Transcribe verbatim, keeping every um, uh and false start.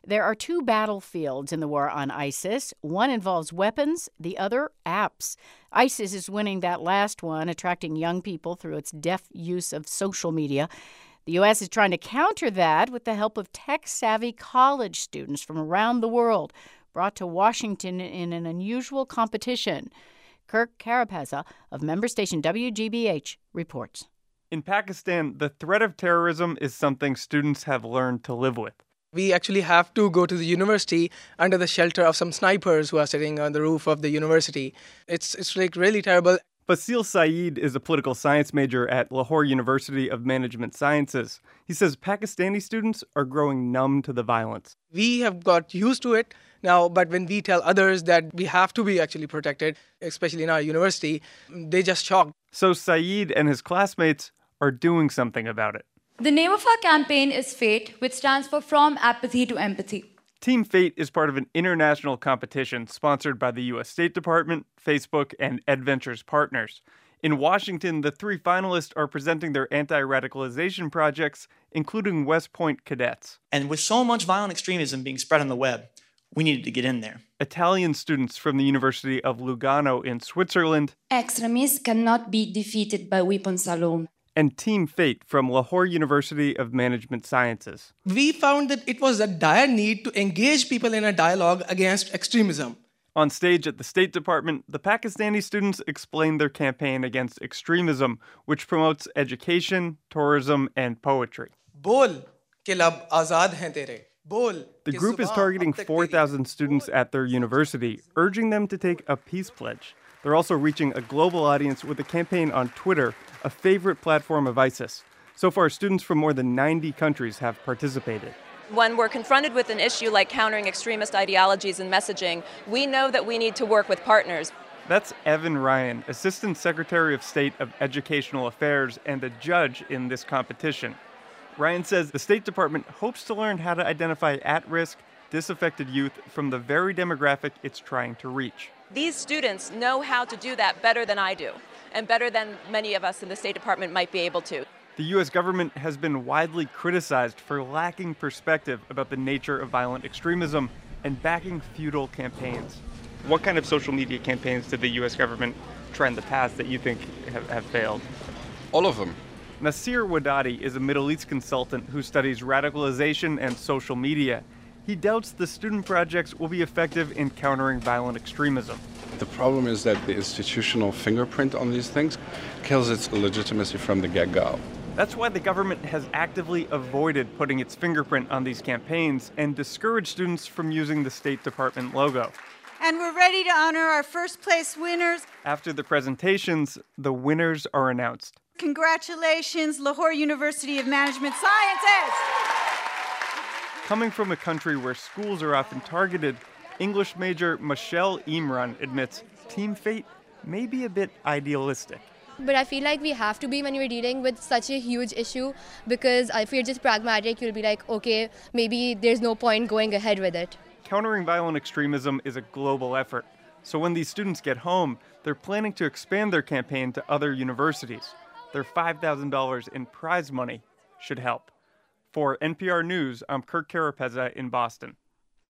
There are two battlefields in the war on ISIS. One involves weapons, the other apps. ISIS is winning that last one, attracting young people through its deft use of social media. The U S is trying to counter that with the help of tech-savvy college students from around the world, brought to Washington in an unusual competition. Kirk Carapazza of member station W G B H reports. In Pakistan, the threat of terrorism is something students have learned to live with. We actually have to go to the university under the shelter of some snipers who are sitting on the roof of the university. It's it's like really terrible. Basil Saeed is a political science major at Lahore University of Management Sciences. He says Pakistani students are growing numb to the violence. We have got used to it now, but when we tell others that we have to be actually protected, especially in our university, they just shocked. So Saeed and his classmates are doing something about it. The name of our campaign is FATE, which stands for From Apathy to Empathy. Team FATE is part of an international competition sponsored by the U S State Department, Facebook, and EdVentures partners. In Washington, the three finalists are presenting their anti-radicalization projects, including West Point cadets. And with so much violent extremism being spread on the web, we needed to get in there. Italian students from the University of Lugano in Switzerland. Extremists cannot be defeated by weapons alone. And Team FATE from Lahore University of Management Sciences. We found that it was a dire need to engage people in a dialogue against extremism. On stage at the State Department, the Pakistani students explained their campaign against extremism, which promotes education, tourism, and poetry. Bol ke lab azad hain tere. Bol. The group is targeting four thousand students at their university, urging them to take a peace pledge. They're also reaching a global audience with a campaign on Twitter, a favorite platform of ISIS. So far, students from more than ninety countries have participated. When we're confronted with an issue like countering extremist ideologies and messaging, we know that we need to work with partners. That's Evan Ryan, Assistant Secretary of State of Educational Affairs and a judge in this competition. Ryan says the State Department hopes to learn how to identify at-risk, disaffected youth from the very demographic it's trying to reach. These students know how to do that better than I do, and better than many of us in the State Department might be able to. The U S government has been widely criticized for lacking perspective about the nature of violent extremism and backing futile campaigns. What kind of social media campaigns did the U S government try in the past that you think have, have failed? All of them. Nasir Wadadi is a Middle East consultant who studies radicalization and social media. He doubts the student projects will be effective in countering violent extremism. The problem is that the institutional fingerprint on these things kills its legitimacy from the get-go. That's why the government has actively avoided putting its fingerprint on these campaigns and discouraged students from using the State Department logo. And we're ready to honor our first place winners. After the presentations, the winners are announced. Congratulations, Lahore University of Management Sciences! Coming from a country where schools are often targeted, English major Michelle Imran admits Team FATE may be a bit idealistic. But I feel like we have to be when we're dealing with such a huge issue, because if you're just pragmatic, you'll be like, okay, maybe there's no point going ahead with it. Countering violent extremism is a global effort. So when these students get home, they're planning to expand their campaign to other universities. Their five thousand dollars in prize money should help. For N P R News, I'm Kirk Carapazza in Boston.